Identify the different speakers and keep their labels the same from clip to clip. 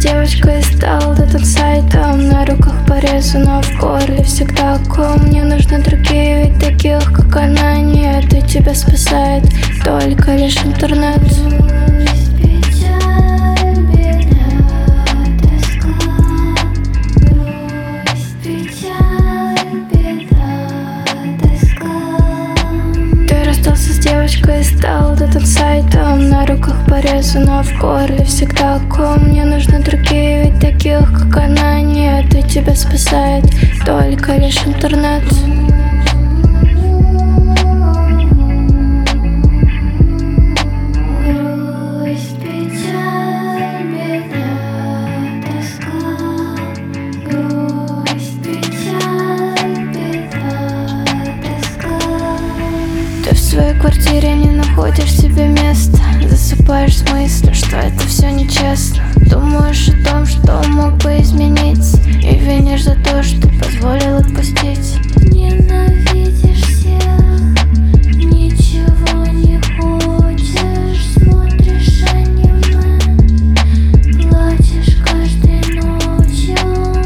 Speaker 1: девочкой и стал этот сайтом. На руках порезы, но в горле всегда ком. Мне нужны другие, ведь таких, как она, нет. И тебя спасает только лишь интернет. С девочкой и стал этот сайтом. На руках порезы, но в горле всегда ком. Мне нужны другие, ведь таких, как она, нет. И тебя спасает только лишь интернет. Ты в своей квартире не находишь себе места. Засыпаешь с мыслью, что это все нечестно. Думаешь о том, что мог бы изменить, и винишь за то, что позволил отпустить.
Speaker 2: Ненавидишь всех, ничего не хочешь. Смотришь аниме, плачешь каждой ночью.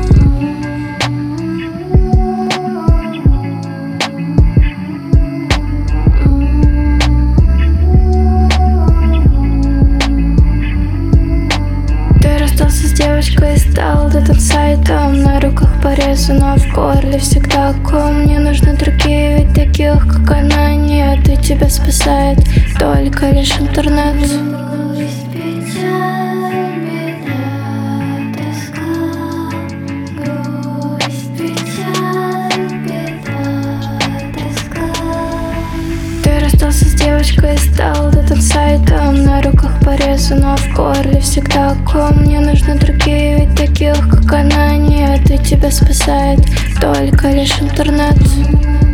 Speaker 1: С девочкой и стал этот сайтом. На руках порезы, но в горле всегда ком. Мне нужны другие, ведь таких, как она, нет. И тебя спасает только лишь интернет.
Speaker 2: Грусть, печаль, беда, тоска. Грусть, печаль, беда, тоска.
Speaker 1: Ты расстался с девочкой и стал этот сайтом. На руках порезы, но в горле всегда ком. Мне нужны другие, ведь таких, как она, нет. И тебя спасает только лишь интернет.